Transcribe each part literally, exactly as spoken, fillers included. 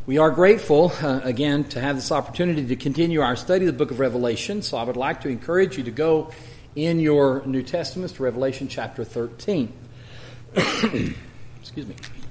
We are grateful, uh, again, to have this opportunity to continue our study of the book of Revelation. So I would like to encourage you to go in your New Testaments to Revelation chapter thirteen. Excuse me.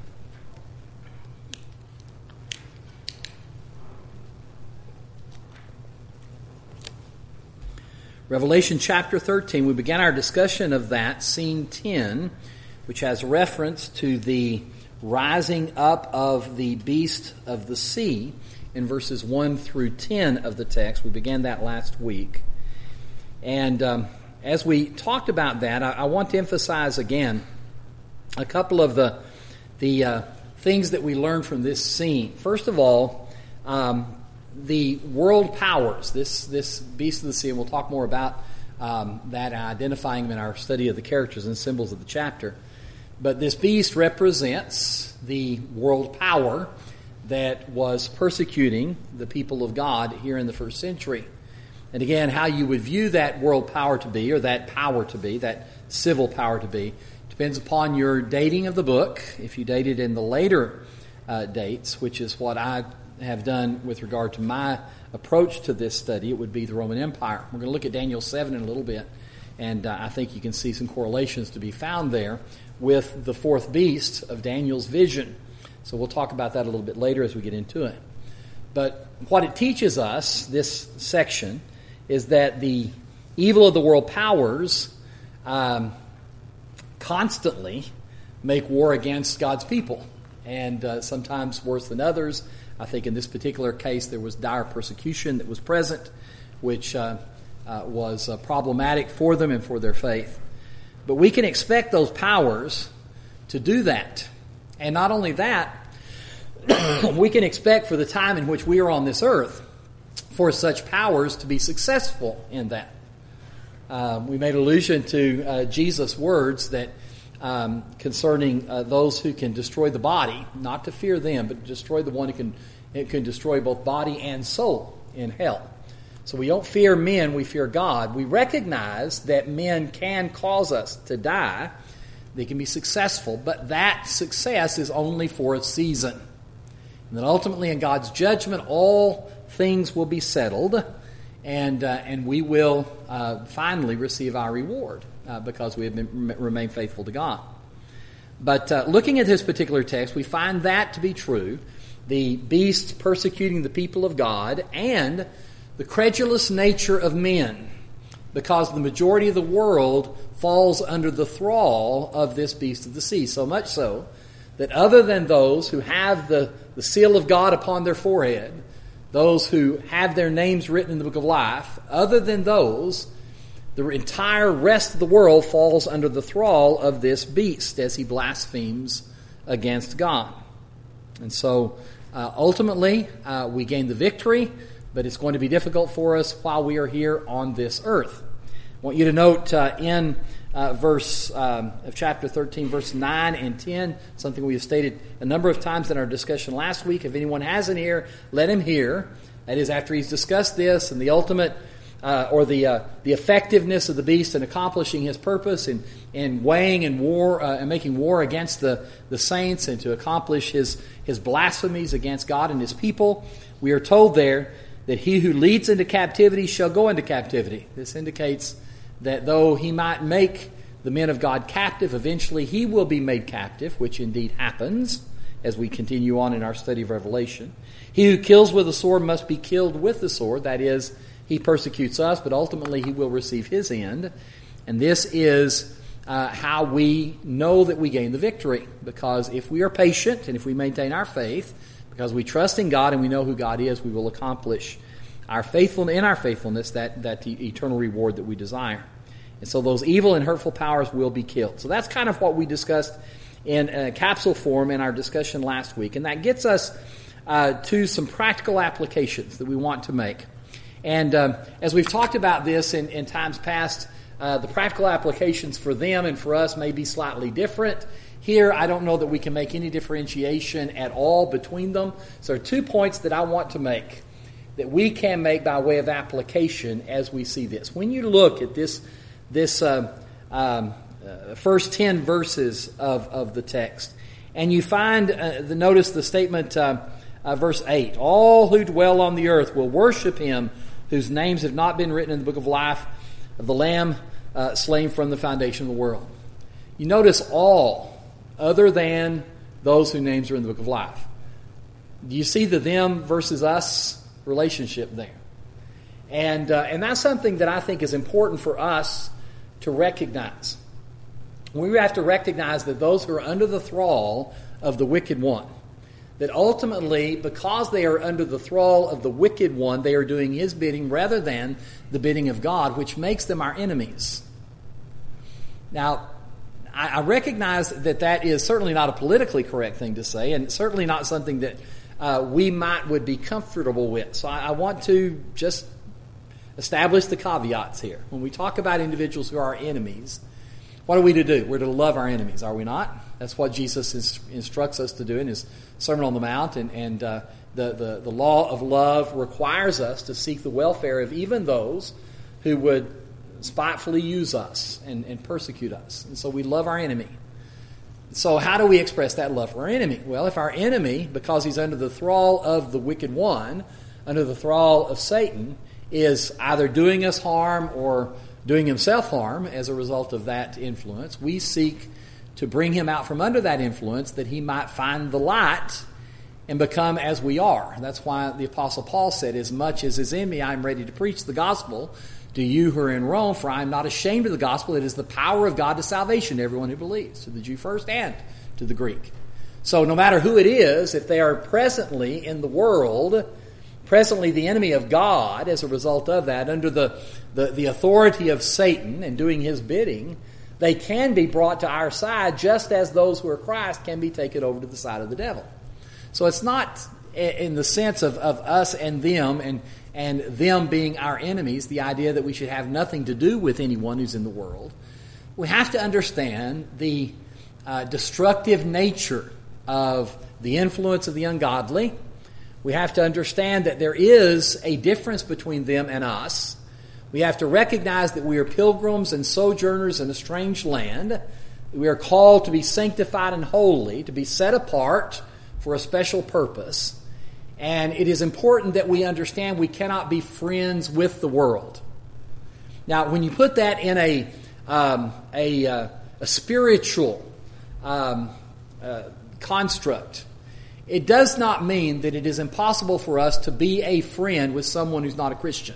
Revelation chapter thirteen, we began our discussion of that, scene ten, which has reference to the rising up of the beast of the sea in verses one through ten of the text. We began that last week. And um, as we talked about that, I, I want to emphasize again a couple of the, the uh, things that we learned from this scene. First of all, um, the world powers, this this beast of the sea, and we'll talk more about um, that, identifying them in our study of the characters and symbols of the chapter. But this beast represents the world power that was persecuting the people of God here in the first century. And again, how you would view that world power to be, or that power to be, that civil power to be, depends upon your dating of the book. If you date it in the later uh, dates, which is what I have done with regard to my approach to this study, it would be the Roman Empire. We're going to look at Daniel seven in a little bit, and uh, I think you can see some correlations to be found there with the fourth beast of Daniel's vision. So we'll talk about that a little bit later as we get into it. But what it teaches us, this section, is that the evil of the world powers um, constantly make war against God's people, and uh, sometimes worse than others. I think in this particular case there was dire persecution that was present, which uh, uh, was uh, problematic for them and for their faith. But we can expect those powers to do that. And not only that, we can expect for the time in which we are on this earth for such powers to be successful in that. Uh, we made allusion to uh, Jesus' words that um, concerning uh, those who can destroy the body, not to fear them, but to destroy the one who can, it can destroy both body and soul in hell. So we don't fear men, we fear God. We recognize that men can cause us to die. They can be successful, but that success is only for a season. And then ultimately in God's judgment, all things will be settled, and uh, and we will uh, finally receive our reward uh, because we have been, remained faithful to God. But uh, looking at this particular text, we find that to be true. The beast persecuting the people of God, and the credulous nature of men, because the majority of the world falls under the thrall of this beast of the sea. So much so that other than those who have the, the seal of God upon their forehead, those who have their names written in the book of life, other than those, the entire rest of the world falls under the thrall of this beast as he blasphemes against God. And so uh, ultimately uh, we gain the victory, but it's going to be difficult for us while we are here on this earth. I want you to note uh, in uh, verse um, of chapter thirteen, verse nine and ten, something we have stated a number of times in our discussion last week. If anyone has an ear, let him hear. That is, after he's discussed this and the ultimate uh, or the uh, the effectiveness of the beast in accomplishing his purpose in, in weighing and war uh, and making war against the, the saints and to accomplish his, his blasphemies against God and his people, we are told there that he who leads into captivity shall go into captivity. This indicates that though he might make the men of God captive, eventually he will be made captive, which indeed happens as we continue on in our study of Revelation. He who kills with the sword must be killed with the sword. That is, he persecutes us, but ultimately he will receive his end. And this is uh, how we know that we gain the victory. Because if we are patient and if we maintain our faith, because we trust in God and we know who God is, we will accomplish our faithfulness in our faithfulness that that the eternal reward that we desire. And so those evil and hurtful powers will be killed. So that's kind of what we discussed in uh, capsule form in our discussion last week, and that gets us uh, to some practical applications that we want to make. And um, as we've talked about this in, in times past, uh, the practical applications for them and for us may be slightly different. Here, I don't know that we can make any differentiation at all between them. So there are two points that I want to make that we can make by way of application as we see this. When you look at this this uh, um, uh, first ten verses of, of the text, and you find, uh, the notice the statement, uh, uh, verse eight. All who dwell on the earth will worship him whose names have not been written in the book of life of the Lamb uh, slain from the foundation of the world. You notice all, other than those whose names are in the book of life. Do you see the them versus us relationship there? And uh, and that's something that I think is important for us to recognize. We have to recognize that those who are under the thrall of the wicked one, that ultimately, because they are under the thrall of the wicked one, they are doing his bidding rather than the bidding of God, which makes them our enemies. Now, I, I recognize that that is certainly not a politically correct thing to say, and certainly not something that uh, we might would be comfortable with. So I, I want to just establish the caveats here. When we talk about individuals who are our enemies, what are we to do? We're to love our enemies, are we not? That's what Jesus is, instructs us to do in his Sermon on the Mount, and, and uh, the, the, the law of love requires us to seek the welfare of even those who would spitefully use us and, and persecute us. And so we love our enemy. So how do we express that love for our enemy? Well, if our enemy, because he's under the thrall of the wicked one, under the thrall of Satan, is either doing us harm or doing himself harm as a result of that influence, we seek to bring him out from under that influence that he might find the light and become as we are. That's why the Apostle Paul said, as much as is in me, I am ready to preach the gospel to you who are in Rome, for I am not ashamed of the gospel. It is the power of God to salvation to everyone who believes, to the Jew first and to the Greek. So no matter who it is, if they are presently in the world, presently the enemy of God, as a result of that, under the, the, the authority of Satan and doing his bidding, they can be brought to our side just as those who are Christ can be taken over to the side of the devil. So it's not in the sense of, of us and them and, and them being our enemies, the idea that we should have nothing to do with anyone who's in the world. We have to understand the uh, destructive nature of the influence of the ungodly. We have to understand that there is a difference between them and us. We have to recognize that we are pilgrims and sojourners in a strange land. We are called to be sanctified and holy, to be set apart for a special purpose. And it is important that we understand we cannot be friends with the world. Now, when you put that in a um, a, uh, a spiritual um, uh, construct, it does not mean that it is impossible for us to be a friend with someone who's not a Christian,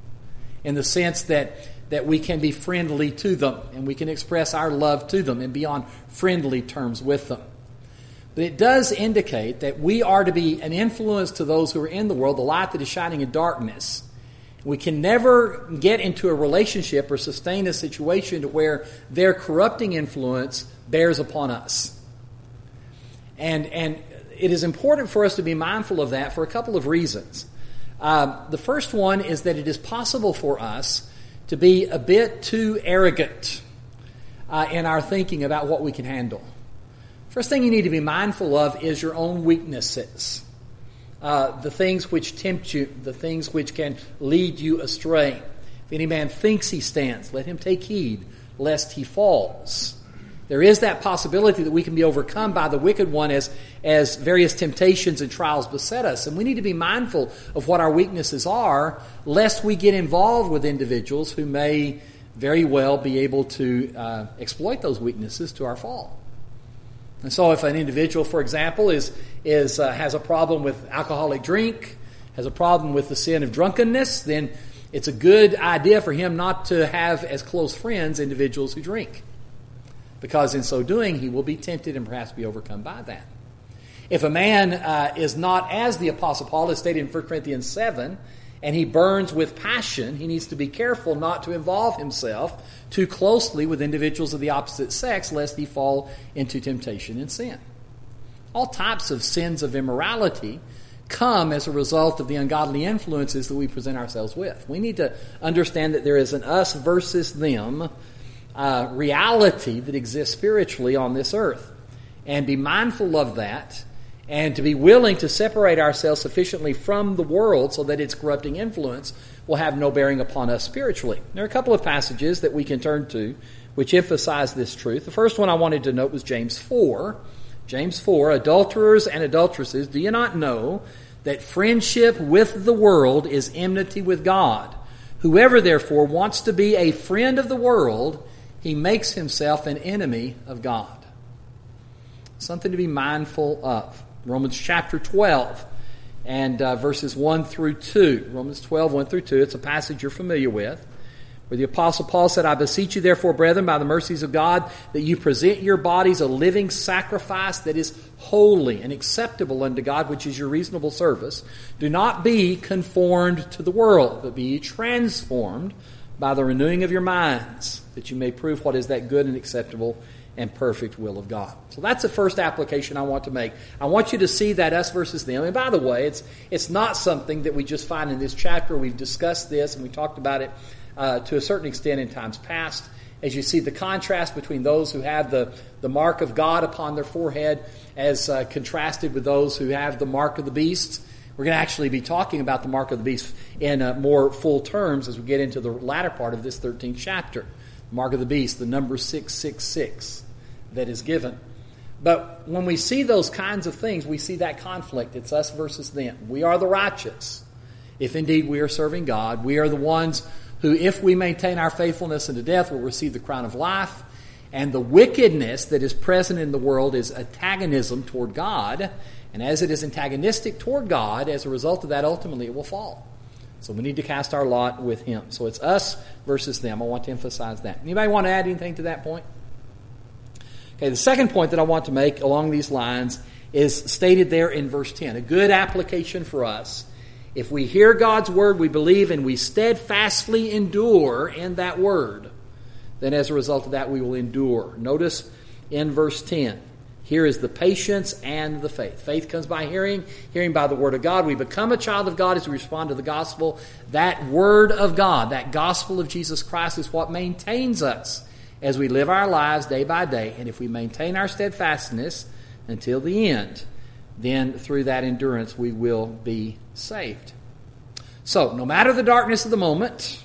in the sense that, that we can be friendly to them and we can express our love to them and be on friendly terms with them. But it does indicate that we are to be an influence to those who are in the world, the light that is shining in darkness. We can never get into a relationship or sustain a situation to where their corrupting influence bears upon us. And, and it is important for us to be mindful of that for a couple of reasons. Uh, the first one is that it is possible for us to be a bit too arrogant uh, in our thinking about what we can handle. First thing you need to be mindful of is your own weaknesses, uh, the things which tempt you, the things which can lead you astray. If any man thinks he stands, let him take heed lest he falls. There is that possibility that we can be overcome by the wicked one as, as various temptations and trials beset us. And we need to be mindful of what our weaknesses are, lest we get involved with individuals who may very well be able to uh, exploit those weaknesses to our fall. And so if an individual, for example, is is uh, has a problem with alcoholic drink, has a problem with the sin of drunkenness, then it's a good idea for him not to have as close friends individuals who drink. Because in so doing, he will be tempted and perhaps be overcome by that. If a man uh, is not as the Apostle Paul has stated in First Corinthians seven, and he burns with passion, he needs to be careful not to involve himself too closely with individuals of the opposite sex, lest he fall into temptation and sin. All types of sins of immorality come as a result of the ungodly influences that we present ourselves with. We need to understand that there is an us versus them Uh, reality that exists spiritually on this earth, and be mindful of that, and to be willing to separate ourselves sufficiently from the world so that its corrupting influence will have no bearing upon us spiritually. There are a couple of passages that we can turn to which emphasize this truth. The first one I wanted to note was James four, James four, adulterers and adulteresses, do you not know that friendship with the world is enmity with God? Whoever therefore wants to be a friend of the world, he makes himself an enemy of God. Something to be mindful of. Romans chapter twelve and uh, verses one through two. Romans twelve, one through two. It's a passage you're familiar with, where the Apostle Paul said, I beseech you therefore, brethren, by the mercies of God, that you present your bodies a living sacrifice that is holy and acceptable unto God, which is your reasonable service. Do not be conformed to the world, but be ye transformed by the renewing of your minds, that you may prove what is that good and acceptable and perfect will of God. So that's the first application I want to make. I want you to see that us versus them. And by the way, it's it's not something that we just find in this chapter. We've discussed this and we talked about it uh, to a certain extent in times past. As you see the contrast between those who have the, the mark of God upon their forehead as uh, contrasted with those who have the mark of the beast. We're going to actually be talking about the mark of the beast in uh, more full terms as we get into the latter part of this thirteenth chapter. Mark of the beast, the number six six six that is given. But when we see those kinds of things, we see that conflict. It's us versus them. We are the righteous, if indeed we are serving God. We are the ones who, if we maintain our faithfulness unto death, will receive the crown of life. And the wickedness that is present in the world is antagonism toward God. And as it is antagonistic toward God, as a result of that, ultimately it will fall. So we need to cast our lot with Him. So it's us versus them. I want to emphasize that. Anybody want to add anything to that point? Okay, the second point that I want to make along these lines is stated there in verse ten. A good application for us. If we hear God's word, we believe, and we steadfastly endure in that word, then as a result of that we will endure. Notice in verse ten, here is the patience and the faith. Faith comes by hearing, hearing by the word of God. We become a child of God as we respond to the gospel. That word of God, that gospel of Jesus Christ is what maintains us as we live our lives day by day. And if we maintain our steadfastness until the end, then through that endurance we will be saved. So, no matter the darkness of the moment,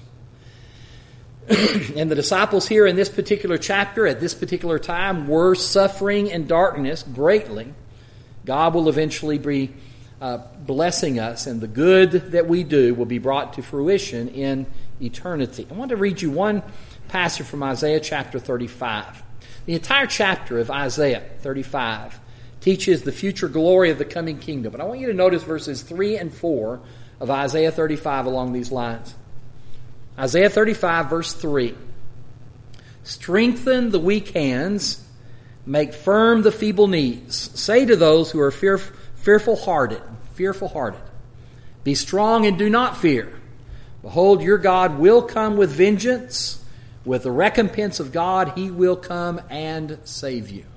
and the disciples here in this particular chapter, at this particular time, were suffering in darkness greatly, God will eventually be uh, blessing us, and the good that we do will be brought to fruition in eternity. I want to read you one passage from Isaiah chapter thirty-five. The entire chapter of Isaiah thirty-five teaches the future glory of the coming kingdom. But I want you to notice verses three and four of Isaiah thirty-five along these lines. Isaiah thirty-five, verse three. Strengthen the weak hands, make firm the feeble knees. Say to those who are fear, fearful-hearted, fearful-hearted, be strong and do not fear. Behold, your God will come with vengeance. With the recompense of God, He will come and save you.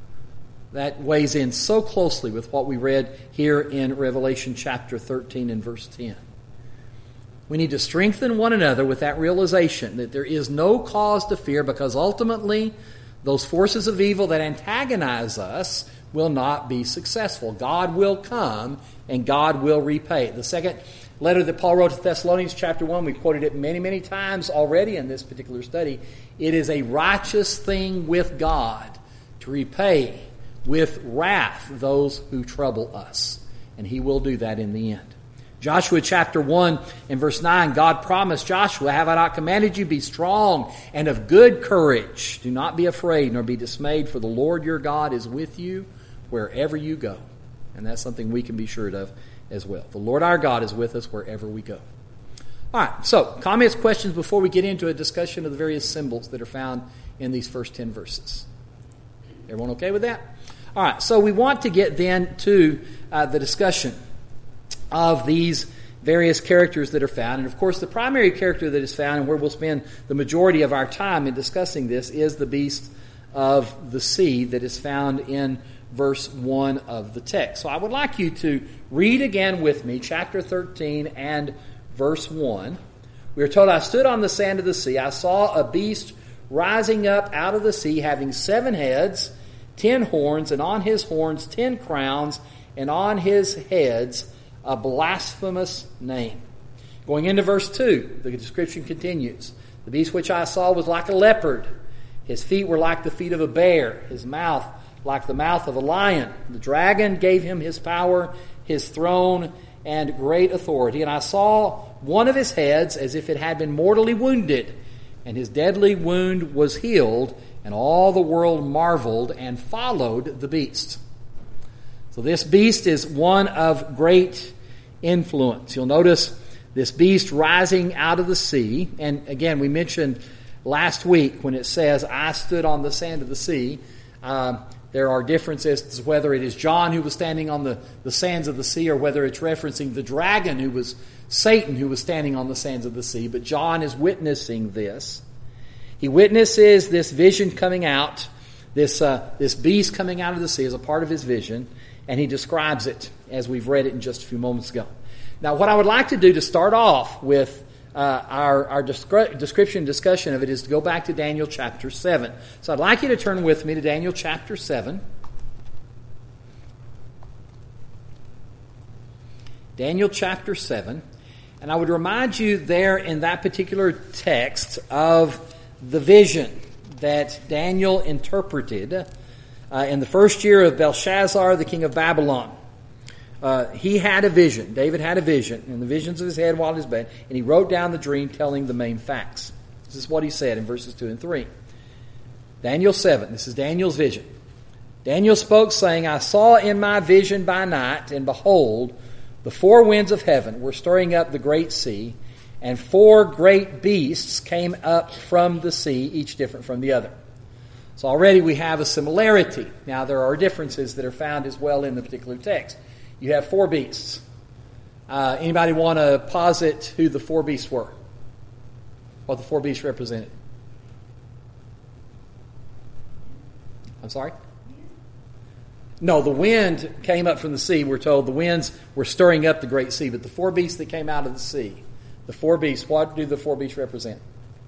That weighs in so closely with what we read here in Revelation chapter thirteen and verse ten. We need to strengthen one another with that realization that there is no cause to fear, because ultimately those forces of evil that antagonize us will not be successful. God will come and God will repay. The second letter that Paul wrote to Thessalonians chapter one, we've quoted it many, many times already in this particular study. It is a righteous thing with God to repay with wrath those who trouble us. And He will do that in the end. Joshua chapter one and verse nine, God promised Joshua, have I not commanded you, be strong and of good courage. Do not be afraid nor be dismayed, for the Lord your God is with you wherever you go. And that's something we can be sure of as well. The Lord our God is with us wherever we go. All right, so comments, questions before we get into a discussion of the various symbols that are found in these first ten verses. Everyone okay with that? All right, so we want to get then to uh, the discussion of these various characters that are found. And of course, the primary character that is found, and where we'll spend the majority of our time in discussing this, is the beast of the sea that is found in verse one of the text. So I would like you to read again with me chapter thirteen and verse one. We are told, I stood on the sand of the sea. I saw a beast rising up out of the sea, having seven heads, ten horns, and on his horns ten crowns, and on his heads a blasphemous name. Going into verse two, the description continues. The beast which I saw was like a leopard. His feet were like the feet of a bear. His mouth like the mouth of a lion. The dragon gave him his power, his throne, and great authority. And I saw one of his heads as if it had been mortally wounded, and his deadly wound was healed, and all the world marveled and followed the beast. So this beast is one of great influence. You'll notice this beast rising out of the sea. And again, we mentioned last week when it says, I stood on the sand of the sea. Uh, there are differences as to whether it is John who was standing on the, the sands of the sea or whether it's referencing the dragon who was Satan who was standing on the sands of the sea. But John is witnessing this. He witnesses this vision coming out, this, uh, this beast coming out of the sea as a part of his vision, and he describes it as we've read it in just a few moments ago. Now, what I would like to do to start off with uh, our, our descri- description and discussion of it is to go back to Daniel chapter seven. So I'd like you to turn with me to Daniel chapter seven. Daniel chapter seven. And I would remind you there in that particular text of the vision that Daniel interpreted uh, in the first year of Belshazzar, the king of Babylon. Uh, he had a vision. David had a vision in the visions of his head while in his bed, and he wrote down the dream telling the main facts. This is what he said in verses two and three. Daniel seven, this is Daniel's vision. Daniel spoke, saying, I saw in my vision by night, and behold, the four winds of heaven were stirring up the great sea, and four great beasts came up from the sea, each different from the other. So already we have a similarity. Now there are differences that are found as well in the particular text. You have four beasts. Uh, anybody want to posit who the four beasts were? What the four beasts represented? I'm sorry? No, the wind came up from the sea. We're told the winds were stirring up the great sea. But the four beasts that came out of the sea, the four beasts, what do the four beasts represent?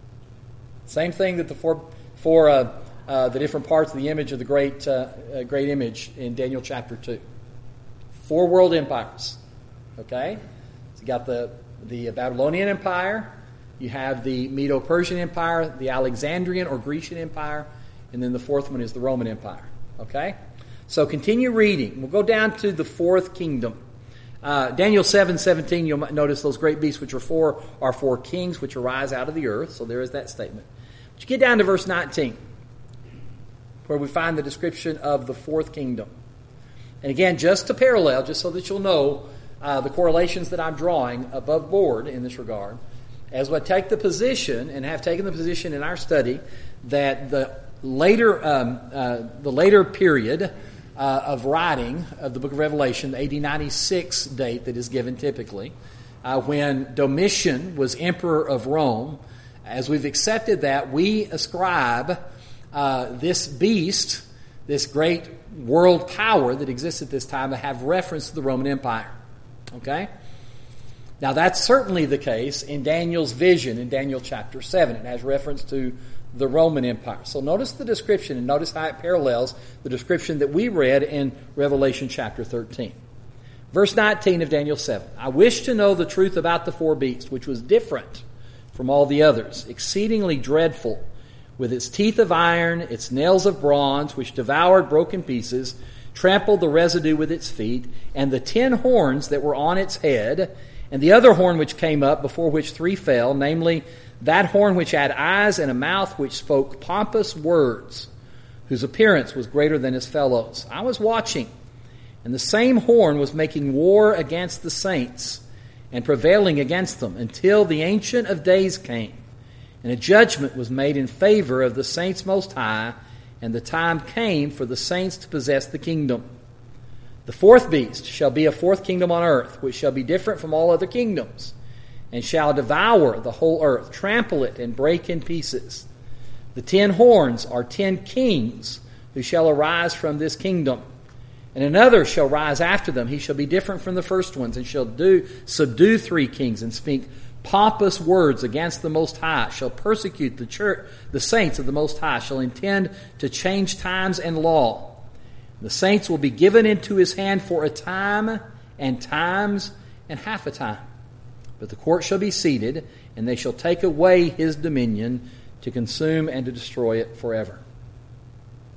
Same thing that the four, four uh, uh, the different parts of the image of the great, uh, uh, great image in Daniel chapter two. Four world empires. Okay? So you got the, the Babylonian Empire, you have the Medo-Persian Empire, the Alexandrian or Grecian Empire, and then the fourth one is the Roman Empire. Okay? So continue reading. We'll go down to the fourth kingdom. Uh, Daniel seven seventeen, you'll notice those great beasts which are four are four kings which arise out of the earth. So there is that statement. But you get down to verse nineteen, where we find the description of the fourth kingdom. And again, just to parallel, just so that you'll know uh, the correlations that I'm drawing above board in this regard, as we take the position and have taken the position in our study that the later um, uh, the later period uh, of writing of the book of Revelation, the A D ninety-six date that is given typically, uh, when Domitian was emperor of Rome, as we've accepted that, we ascribe uh, this beast, this great world power that exists at this time, to have reference to the Roman Empire. Okay? Now that's certainly the case in Daniel's vision in Daniel chapter seven. It has reference to the Roman Empire. So notice the description and notice how it parallels the description that we read in Revelation chapter thirteen. Verse nineteen of Daniel seven. I wish to know the truth about the four beasts, which was different from all the others, exceedingly dreadful, with its teeth of iron, its nails of bronze, which devoured broken pieces, trampled the residue with its feet, and the ten horns that were on its head, and the other horn which came up, before which three fell, namely that horn which had eyes and a mouth which spoke pompous words, whose appearance was greater than his fellows. I was watching, and the same horn was making war against the saints, and prevailing against them, until the Ancient of Days came. And a judgment was made in favor of the saints most high, and the time came for the saints to possess the kingdom. The fourth beast shall be a fourth kingdom on earth, which shall be different from all other kingdoms, and shall devour the whole earth, trample it, and break in pieces. The ten horns are ten kings who shall arise from this kingdom. And another shall rise after them. He shall be different from the first ones, and shall do subdue three kings, and speak pompous words against the Most High, shall persecute the church, the saints of the Most High, shall intend to change times and law. The saints will be given into his hand for a time, and times, and half a time. But the court shall be seated, and they shall take away his dominion to consume and to destroy it forever.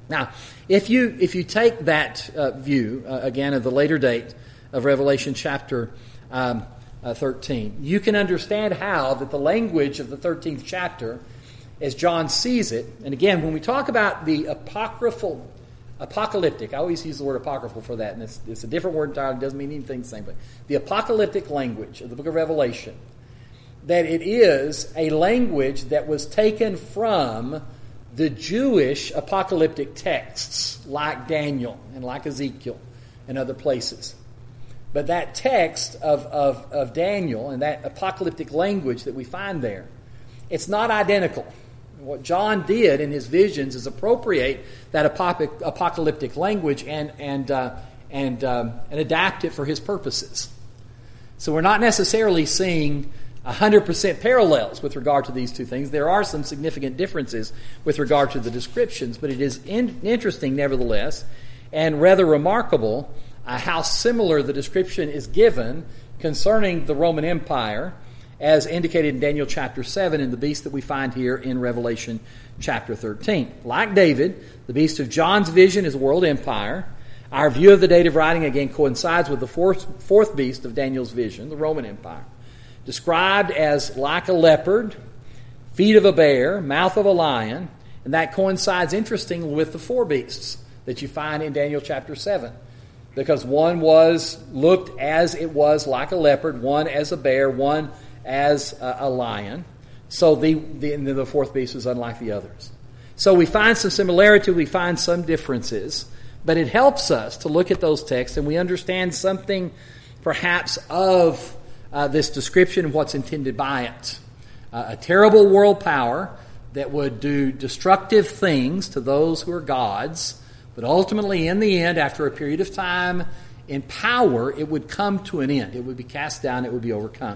Now, if you if you take that uh, view, uh, again, of the later date of Revelation chapter um, uh, thirteen, you can understand how that the language of the thirteenth chapter, as John sees it, and again, when we talk about the apocryphal, apocalyptic, I always use the word apocryphal for that, and it's, it's a different word entirely, it doesn't mean anything the same, but the apocalyptic language of the book of Revelation, that it is a language that was taken from the Jewish apocalyptic texts, like Daniel and like Ezekiel and other places. But that text of, of, of Daniel and that apocalyptic language that we find there, it's not identical. What John did in his visions is appropriate that apoc- apocalyptic language and and uh, and um, and adapt it for his purposes. So we're not necessarily seeing one hundred percent parallels with regard to these two things. There are some significant differences with regard to the descriptions, but it is in- interesting nevertheless, and rather remarkable uh, how similar the description is given concerning the Roman Empire, as indicated in Daniel chapter seven, and the beast that we find here in Revelation chapter thirteen. Like David, the beast of John's vision is a world empire. Our view of the date of writing again coincides with the fourth, fourth beast of Daniel's vision, the Roman Empire, described as like a leopard, feet of a bear, mouth of a lion, and that coincides, interestingly, with the four beasts that you find in Daniel chapter seven. Because one was looked as it was like a leopard, one as a bear, one as a, a lion. So the, the, and the fourth beast is unlike the others. So we find some similarity, we find some differences, but it helps us to look at those texts and we understand something perhaps of uh, this description of what's intended by it. Uh, a terrible world power that would do destructive things to those who are gods, but ultimately in the end, after a period of time in power, it would come to an end. It would be cast down, it would be overcome.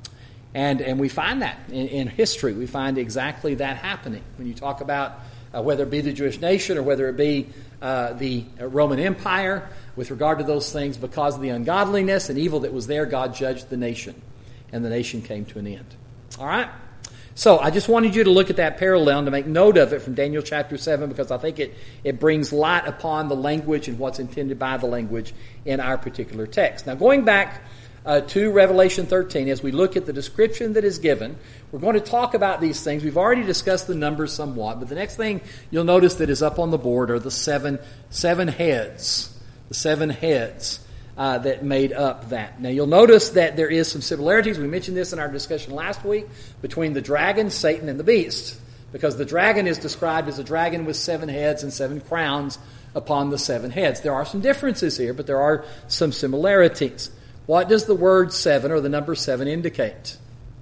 And and we find that in, in history. We find exactly that happening. When you talk about uh, whether it be the Jewish nation or whether it be uh, the Roman Empire, with regard to those things, because of the ungodliness and evil that was there, God judged the nation. And the nation came to an end. All right? So I just wanted you to look at that parallel and to make note of it from Daniel chapter seven, because I think it, it brings light upon the language and what's intended by the language in our particular text. Now going back Uh, to Revelation thirteen, as we look at the description that is given, we're going to talk about these things. We've already discussed the numbers somewhat, but the next thing you'll notice that is up on the board are the seven seven heads, the seven heads uh, that made up that. Now you'll notice that there is some similarities. We mentioned this in our discussion last week between the dragon, Satan, and the beast, because the dragon is described as a dragon with seven heads and seven crowns upon the seven heads. There are some differences here, but there are some similarities. What does the word seven or the number seven indicate?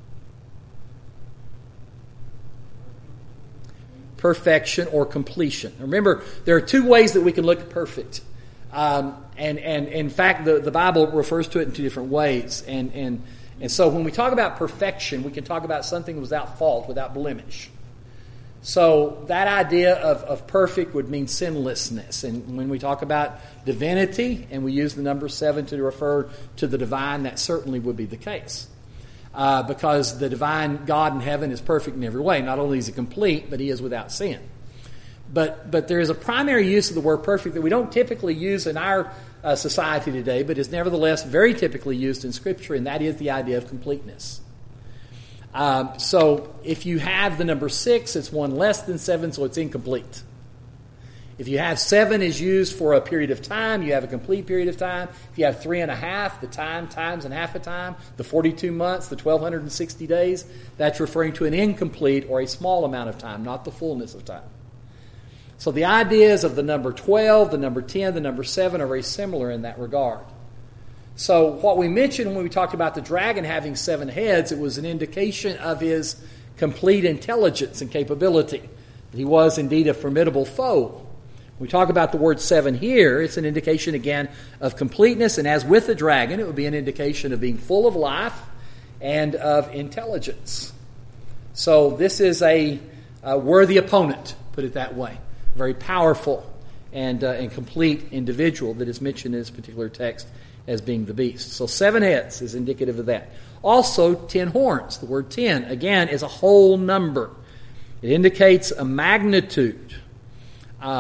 Perfection or completion. Remember, there are two ways that we can look at perfect. Um, and, and in fact, the, the Bible refers to it in two different ways. And, and, and so when we talk about perfection, we can talk about something without fault, without blemish. So that idea of, of perfect would mean sinlessness. And when we talk about divinity and we use the number seven to refer to the divine, that certainly would be the case. Uh, because the divine God in heaven is perfect in every way. Not only is he complete, but he is without sin. But but there is a primary use of the word perfect that we don't typically use in our uh, society today, but is nevertheless very typically used in Scripture, and that is the idea of completeness. Um, so if you have the number six, it's one less than seven, so it's incomplete. If you have seven is used for a period of time, you have a complete period of time. If you have three and a half, the time times and half a time, the forty-two months, the twelve sixty days, that's referring to an incomplete or a small amount of time, not the fullness of time. So the ideas of the number twelve, the number ten, the number seven are very similar in that regard. So what we mentioned when we talked about the dragon having seven heads, it was an indication of his complete intelligence and capability. He was indeed a formidable foe. When we talk about the word seven here, it's an indication again of completeness, and as with the dragon, it would be an indication of being full of life and of intelligence. So this is a, a worthy opponent, put it that way. A very powerful and, uh, and complete individual that is mentioned in this particular text as being the beast. So seven heads is indicative of that. Also, ten horns. The word ten, again, is a whole number. It indicates a magnitude. Um,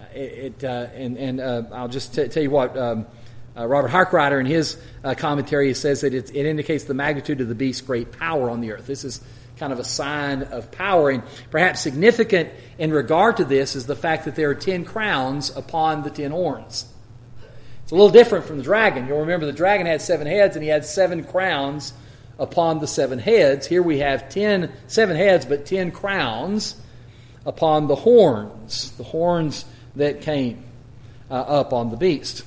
it, uh, and, and uh, I'll just t- tell you what, um, uh, Robert Harkrider in his uh, commentary says that it, it indicates the magnitude of the beast's great power on the earth. This is kind of a sign of power, and perhaps significant in regard to this is the fact that there are ten crowns upon the ten horns. It's a little different from the dragon. You'll remember the dragon had seven heads, and he had seven crowns upon the seven heads. Here we have ten, seven heads, but ten crowns upon the horns, the horns that came uh, up on the beast.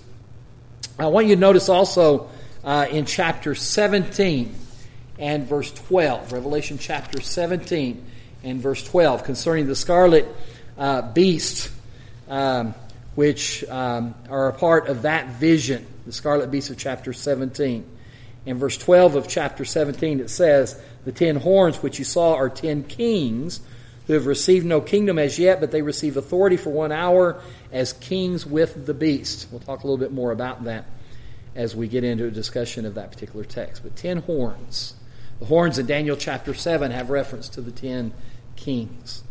I want you to notice also uh, in chapter seventeen and verse twelve, Revelation chapter seventeen and verse twelve, concerning the scarlet uh, beast, um, which um, are a part of that vision, the scarlet beast of chapter seventeen. In verse twelve of chapter seventeen, it says, "The ten horns which you saw are ten kings who have received no kingdom as yet, but they receive authority for one hour as kings with the beast." We'll talk a little bit more about that as we get into a discussion of that particular text. But ten horns. The horns in Daniel chapter seven have reference to the ten kings.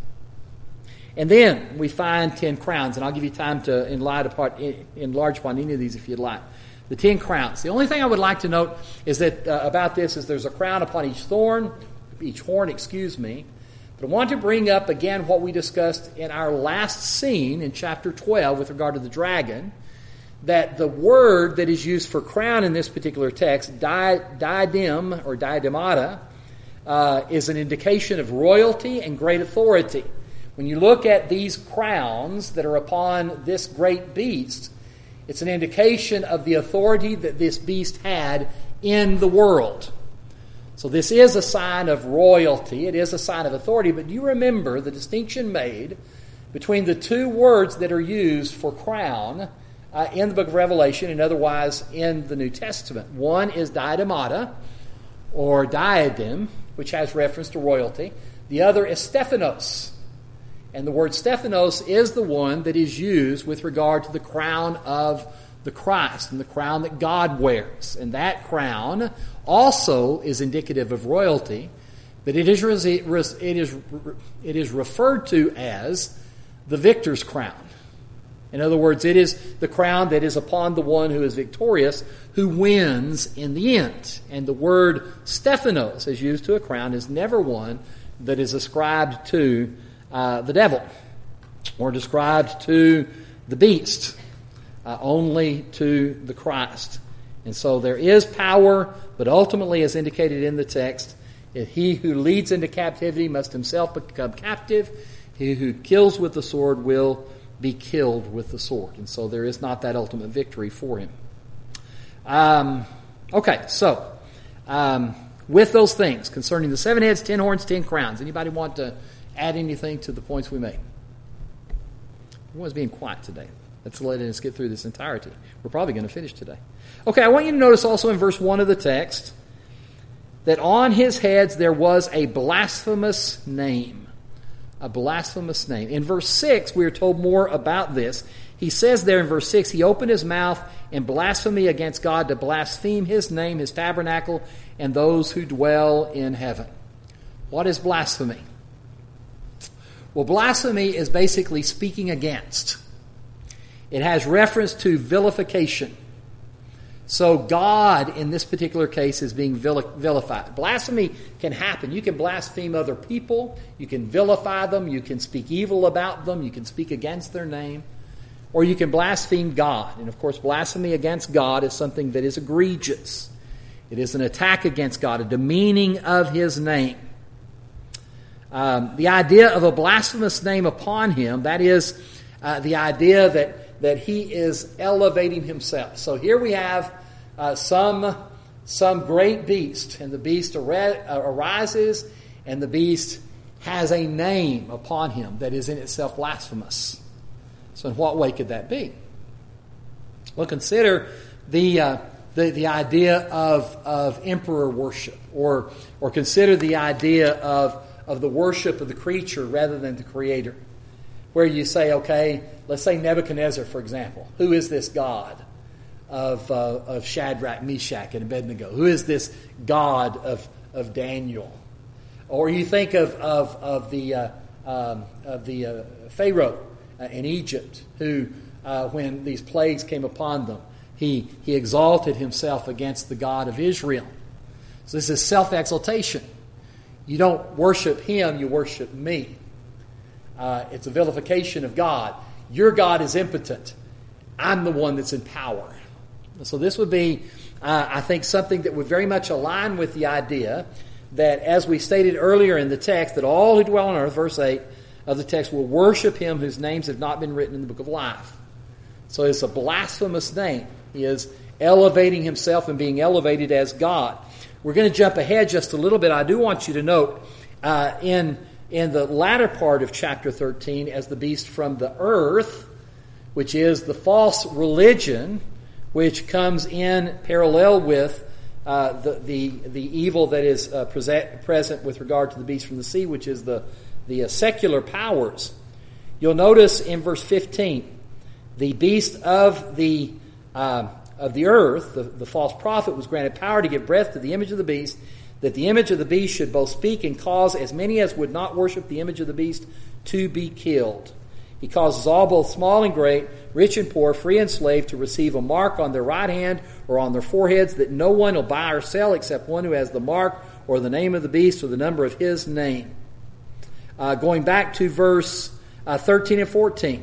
And then we find ten crowns, and I'll give you time to enlarge upon any of these if you'd like. The ten crowns. The only thing I would like to note is that uh, about this is there's a crown upon each thorn, each horn, excuse me. But I want to bring up again what we discussed in our last scene in chapter twelve with regard to the dragon, that the word that is used for crown in this particular text, di- diadem or diademata, uh, is an indication of royalty and great authority. When you look at these crowns that are upon this great beast, it's an indication of the authority that this beast had in the world. So this is a sign of royalty. It is a sign of authority. But do you remember the distinction made between the two words that are used for crown uh, in the book of Revelation and otherwise in the New Testament? One is diademata, or diadem, which has reference to royalty. The other is Stephanos. And the word Stephanos is the one that is used with regard to the crown of the Christ and the crown that God wears. And that crown also is indicative of royalty, but it is, it is, it is referred to as the victor's crown. In other words, it is the crown that is upon the one who is victorious, who wins in the end. And the word Stephanos, as used to a crown, is never one that is ascribed to uh, the devil or described to the beast, uh, only to the Christ. And so there is power, but ultimately, as indicated in the text, he who leads into captivity must himself become captive. He who kills with the sword will be killed with the sword. And so there is not that ultimate victory for him. Um, okay, so um, with those things concerning the seven heads, ten horns, ten crowns, anybody want to add anything to the points we made? Everyone's being quiet today. Let's let us get through this entirety. We're probably going to finish today. Okay, I want you to notice also in verse one of the text that on his heads there was a blasphemous name. A blasphemous name. In verse six, we are told more about this. He says there in verse six, he opened his mouth in blasphemy against God to blaspheme his name, his tabernacle, and those who dwell in heaven. What is blasphemy? Well, blasphemy is basically speaking against. It has reference to vilification. So God, in this particular case, is being vilified. Blasphemy can happen. You can blaspheme other people. You can vilify them. You can speak evil about them. You can speak against their name. Or you can blaspheme God. And of course, blasphemy against God is something that is egregious. It is an attack against God, a demeaning of his name. Um, the idea of a blasphemous name upon him, that is uh, the idea that, that he is elevating himself. So here we have uh, some, some great beast, and the beast ar- arises, and the beast has a name upon him that is in itself blasphemous. So in what way could that be? Well, consider the uh, the, the idea of, of emperor worship, or or consider the idea of of the worship of the creature rather than the creator. Where you say, okay, let's say Nebuchadnezzar, for example. Who is this God of uh, of Shadrach, Meshach, and Abednego? Who is this God of of Daniel? Or you think of of of the uh, um, of the uh, Pharaoh uh, in Egypt, who, uh, when these plagues came upon them, he, he exalted himself against the God of Israel. So this is self-exaltation. You don't worship him, you worship me. Uh, it's a vilification of God. Your God is impotent. I'm the one that's in power. So this would be, uh, I think, something that would very much align with the idea that, as we stated earlier in the text, that all who dwell on earth, verse eight of the text, will worship him whose names have not been written in the book of life. So it's a blasphemous name. He is elevating himself and being elevated as God. We're going to jump ahead just a little bit. I do want you to note uh, in, in the latter part of chapter thirteen, as the beast from the earth, which is the false religion, which comes in parallel with uh, the, the the evil that is uh, present, present with regard to the beast from the sea, which is the, the uh, secular powers. You'll notice in verse fifteen, the beast of the uh, of the earth, the, the false prophet, was granted power to give breath to the image of the beast, that the image of the beast should both speak and cause as many as would not worship the image of the beast to be killed. He causes all, both small and great, rich and poor, free and slave, to receive a mark on their right hand or on their foreheads, that no one will buy or sell except one who has the mark or the name of the beast or the number of his name. Uh, going back to verse uh, thirteen and fourteen,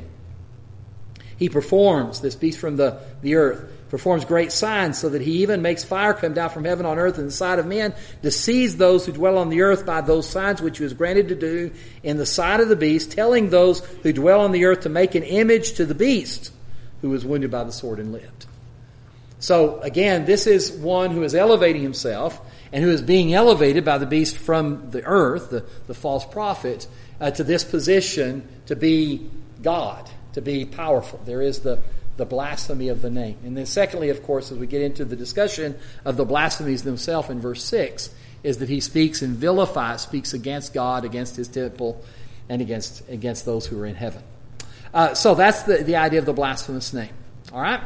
he performs, this beast from the, the earth, performs great signs, so that he even makes fire come down from heaven on earth in the sight of men, deceives those who dwell on the earth by those signs which he was granted to do in the sight of the beast, telling those who dwell on the earth to make an image to the beast who was wounded by the sword and lived. So again, this is one who is elevating himself and who is being elevated by the beast from the earth, the, the false prophet, uh, to this position to be God, to be powerful. There is the the blasphemy of the name. And then secondly, of course, as we get into the discussion of the blasphemies themselves in verse six, is that he speaks and vilifies, speaks against God, against his temple, and against against those who are in heaven. Uh, so that's the, the idea of the blasphemous name. All right?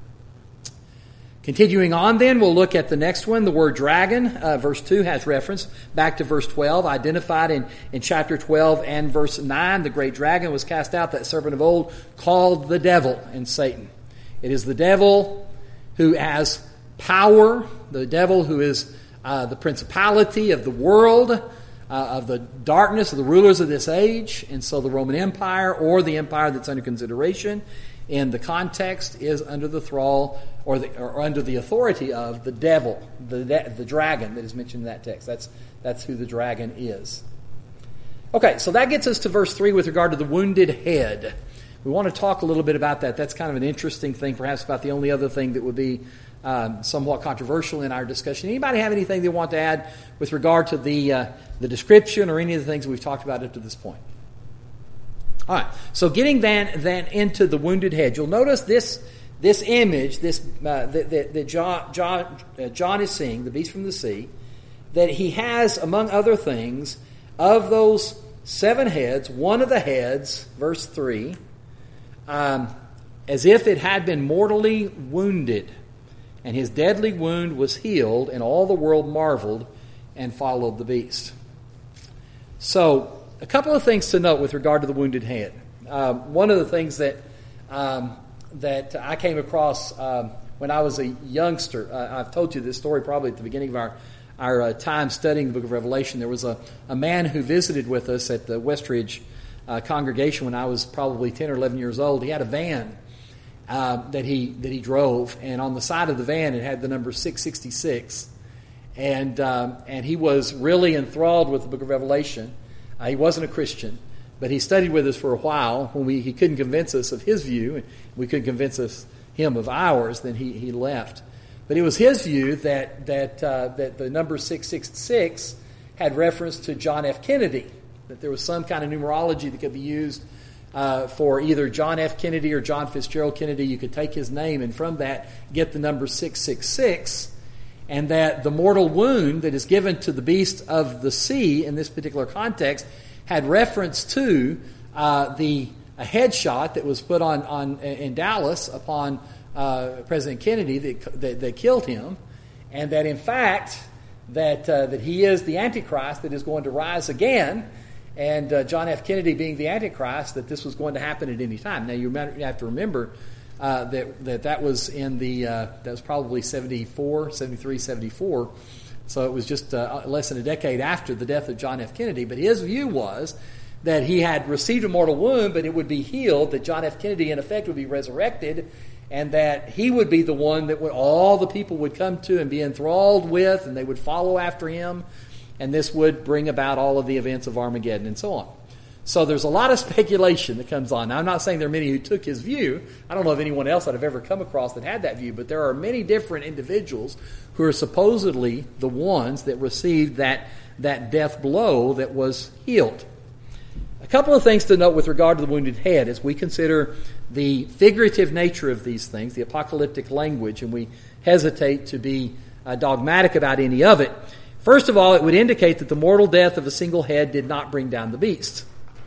Continuing on then, we'll look at the next one. The word dragon, uh, verse two, has reference back to verse twelve, identified in, in chapter twelve and verse nine. The great dragon was cast out, that serpent of old, called the devil and Satan. It is the devil who has power, the devil who is uh, the principality of the world, uh, of the darkness, of the rulers of this age. And so the Roman Empire, or the empire that's under consideration in the context, is under the thrall or, the, or under the authority of the devil, the the dragon that is mentioned in that text. That's that's who the dragon is. Okay, so that gets us to verse three with regard to the wounded head. We want to talk a little bit about that. That's kind of an interesting thing, perhaps about the only other thing that would be um, somewhat controversial in our discussion. Anybody have anything they want to add with regard to the uh, the description or any of the things we've talked about up to this point? All right, so getting then, then into the wounded head, you'll notice this this image this uh, that, that, that John, John, uh, John is seeing, the beast from the sea, that he has, among other things, of those seven heads, one of the heads, verse three, um, as if it had been mortally wounded, and his deadly wound was healed, and all the world marveled and followed the beast. So, a couple of things to note with regard to the wounded head. Um, one of the things that um, that I came across um, when I was a youngster, uh, I've told you this story probably at the beginning of our our uh, time studying the book of Revelation. There was a, a man who visited with us at the Westridge uh, congregation when I was probably ten or eleven years old. He had a van uh, that he that he drove, and on the side of the van it had the number six sixty-six, and um, and he was really enthralled with the book of Revelation. Uh, he wasn't a Christian, but he studied with us for a while. When we he couldn't convince us of his view, and we couldn't convince us him of ours, then he, he left. But it was his view that that uh, that the number six six six had reference to John F. Kennedy, that there was some kind of numerology that could be used uh, for either John F. Kennedy or John Fitzgerald Kennedy. You could take his name and from that get the number six six six. And that the mortal wound that is given to the beast of the sea in this particular context had reference to uh, the a headshot that was put on, on in Dallas upon uh, President Kennedy that, that, that killed him, and that in fact that uh, that he is the Antichrist that is going to rise again, and uh, John F. Kennedy being the Antichrist, that this was going to happen at any time. Now, you have to remember uh, that, that that was in the, uh, that was probably seventy-four, seventy-three, seventy-four, so it was just uh, less than a decade after the death of John F. Kennedy. But his view was that he had received a mortal wound, but it would be healed, that John F. Kennedy, in effect, would be resurrected, and that he would be the one that would, all the people would come to and be enthralled with, and they would follow after him, and this would bring about all of the events of Armageddon and so on. So there's a lot of speculation that comes on. Now, I'm not saying there are many who took his view. I don't know of anyone else that I've ever come across that had that view, but there are many different individuals who are supposedly the ones that received that, that death blow that was healed. A couple of things to note with regard to the wounded head as we consider the figurative nature of these things, the apocalyptic language, and we hesitate to be uh, dogmatic about any of it. First of all, it would indicate that the mortal death of a single head did not bring down the beast.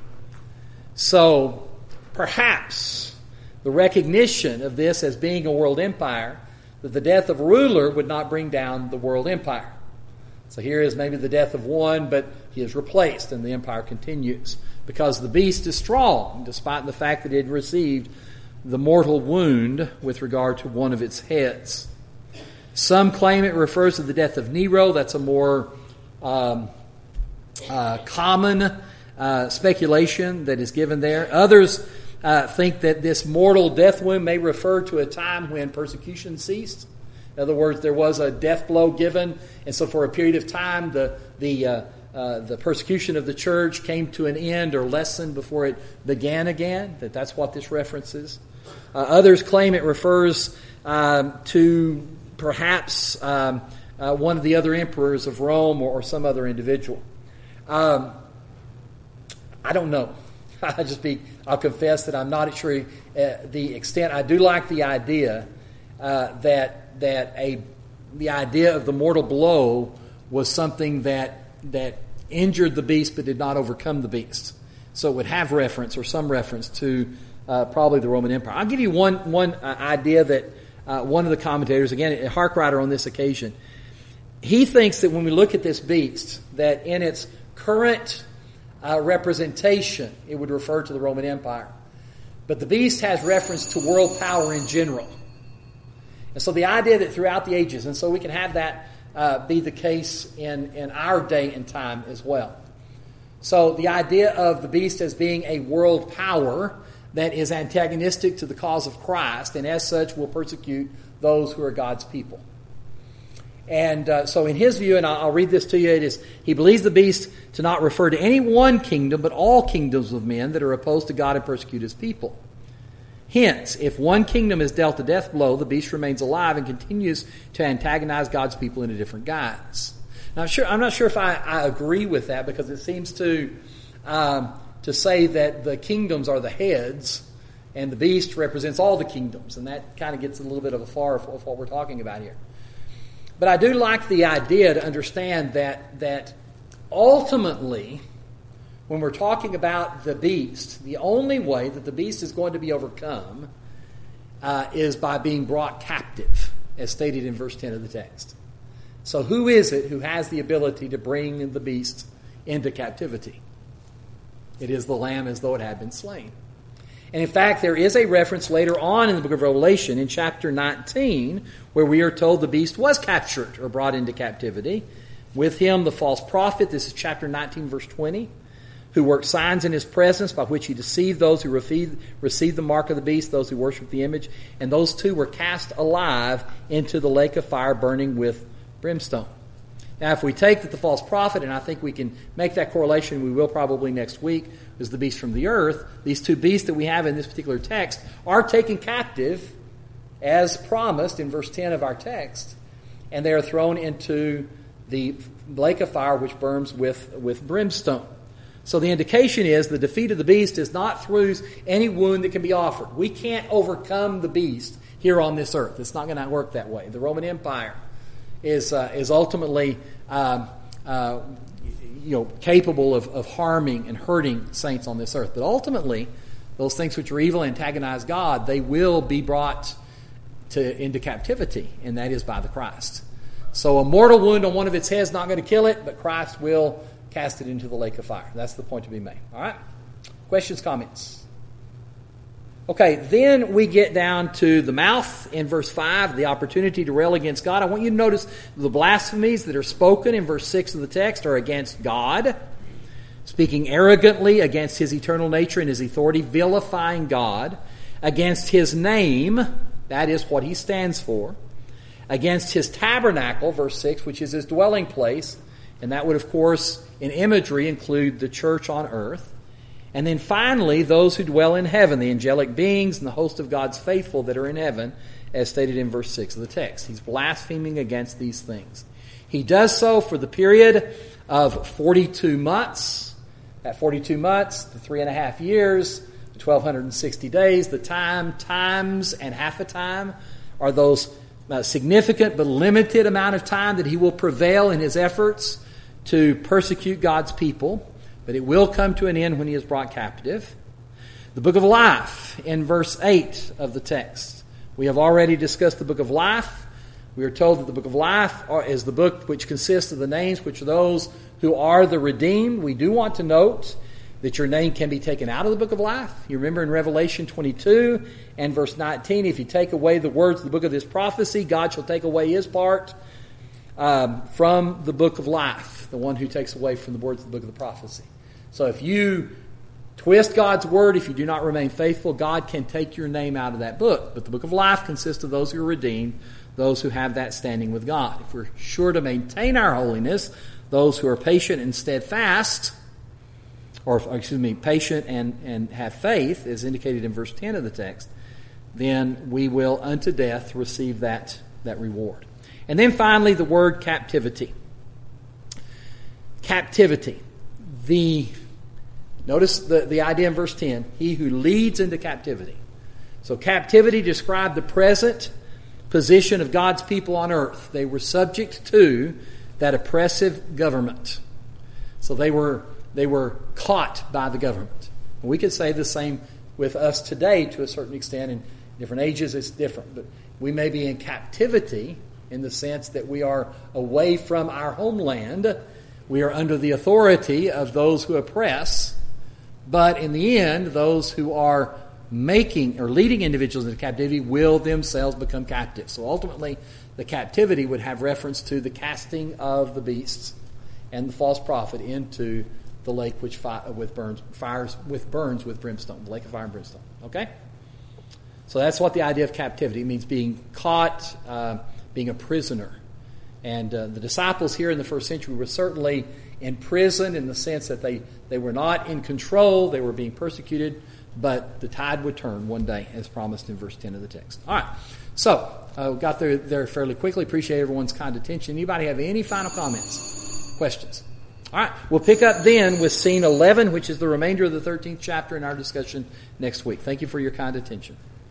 So, perhaps the recognition of this as being a world empire, that the death of a ruler would not bring down the world empire. So here is maybe the death of one, but he is replaced and the empire continues. Because the beast is strong, despite the fact that it had received the mortal wound with regard to one of its heads. Some claim it refers to the death of Nero. That's a more um, uh, common uh, speculation that is given there. Others uh, think that this mortal death wound may refer to a time when persecution ceased. In other words, there was a death blow given, and so for a period of time, the the uh, uh, the persecution of the church came to an end or lessened before it began again. That that's what this references. Uh, others claim it refers um, to perhaps um, uh, one of the other emperors of Rome or, or some other individual. Um, I don't know. I just be. I'll confess that I'm not sure uh, the extent. I do like the idea uh, that that a the idea of the mortal blow was something that that injured the beast but did not overcome the beast. So it would have reference or some reference to uh, probably the Roman Empire. I'll give you one one uh, idea that uh, one of the commentators, again, Harkrider on this occasion, he thinks that when we look at this beast, that in its current uh, representation, it would refer to the Roman Empire. But the beast has reference to world power in general. And so the idea that throughout the ages, and so we can have that uh, be the case in, in our day and time as well. So the idea of the beast as being a world power that is antagonistic to the cause of Christ, and as such will persecute those who are God's people. And uh, so in his view, and I'll, I'll read this to you, it is, he believes the beast to not refer to any one kingdom, but all kingdoms of men that are opposed to God and persecute his people. Hence, if one kingdom is dealt a death blow, the beast remains alive and continues to antagonize God's people in a different guise. Now, I'm, sure, I'm not sure if I, I agree with that, because it seems to um, to say that the kingdoms are the heads and the beast represents all the kingdoms, and that kind of gets a little bit of a far of, of what we're talking about here. But I do like the idea to understand that that ultimately, when we're talking about the beast, the only way that the beast is going to be overcome uh, is by being brought captive, as stated in verse ten of the text. So who is it who has the ability to bring the beast into captivity? It is the Lamb as though it had been slain. And in fact, there is a reference later on in the book of Revelation in chapter nineteen where we are told the beast was captured or brought into captivity. With him the false prophet, this is chapter nineteen verse twenty, who worked signs in his presence by which he deceived those who received, received the mark of the beast, those who worshiped the image. And those two were cast alive into the lake of fire burning with brimstone. Now, if we take that the false prophet, and I think we can make that correlation, we will probably next week, is the beast from the earth, these two beasts that we have in this particular text are taken captive as promised in verse ten of our text, and they are thrown into the lake of fire which burns with, with brimstone. So the indication is the defeat of the beast is not through any wound that can be offered. We can't overcome the beast here on this earth. It's not going to work that way. The Roman Empire is uh, is ultimately uh, uh, you know capable of, of harming and hurting saints on this earth. But ultimately, those things which are evil antagonize God, they will be brought to into captivity, and that is by the Christ. So a mortal wound on one of its heads is not going to kill it, but Christ will casted into the lake of fire. That's the point to be made. All right? Questions, comments? Okay, then we get down to the mouth in verse five, the opportunity to rail against God. I want you to notice the blasphemies that are spoken in verse six of the text are against God, speaking arrogantly against His eternal nature and His authority, vilifying God, against His name, that is what He stands for, against His tabernacle, verse six, which is His dwelling place, and that would, of course, in imagery include the church on earth. And then finally, those who dwell in heaven, the angelic beings and the host of God's faithful that are in heaven, as stated in verse six of the text. He's blaspheming against these things. He does so for the period of forty-two months. At forty-two months, the three and a half years, the twelve sixty days, the time, times, and half a time are those uh, significant but limited amount of time that he will prevail in his efforts to persecute God's people. But it will come to an end when he is brought captive. The book of life in verse eight of the text. We have already discussed the book of life. We are told that the book of life is the book which consists of the names which are those who are the redeemed. We do want to note that your name can be taken out of the book of life. You remember in Revelation twenty-two and verse nineteen, if you take away the words of the book of this prophecy, God shall take away his part um, from the book of life, the one who takes away from the words of the book of the prophecy. So if you twist God's word, if you do not remain faithful, God can take your name out of that book. But the book of life consists of those who are redeemed, those who have that standing with God. If we're sure to maintain our holiness, those who are patient and steadfast, or excuse me, patient and, and have faith, as indicated in verse ten of the text, then we will unto death receive that, that reward. And then finally, the word captivity. Captivity. The Notice the, the idea in verse ten, he who leads into captivity. So captivity described the present position of God's people on earth. They were subject to that oppressive government. So they were they were caught by the government. And we could say the same with us today to a certain extent. In different ages it's different. But we may be in captivity in the sense that we are away from our homeland. We are under the authority of those who oppress. But in the end, those who are making or leading individuals into captivity will themselves become captives. So ultimately, the captivity would have reference to the casting of the beasts and the false prophet into the lake which fi- with burns fires with burns with brimstone, the lake of fire and brimstone. Okay, so that's what the idea of captivity means: being caught, uh, being a prisoner. And uh, the disciples here in the first century were certainly in prison in the sense that they, they were not in control, they were being persecuted, but the tide would turn one day, as promised in verse ten of the text. All right, so uh, we got there, there fairly quickly. Appreciate everyone's kind attention. Anybody have any final comments, questions? All right, we'll pick up then with scene eleven, which is the remainder of the thirteenth chapter in our discussion next week. Thank you for your kind attention.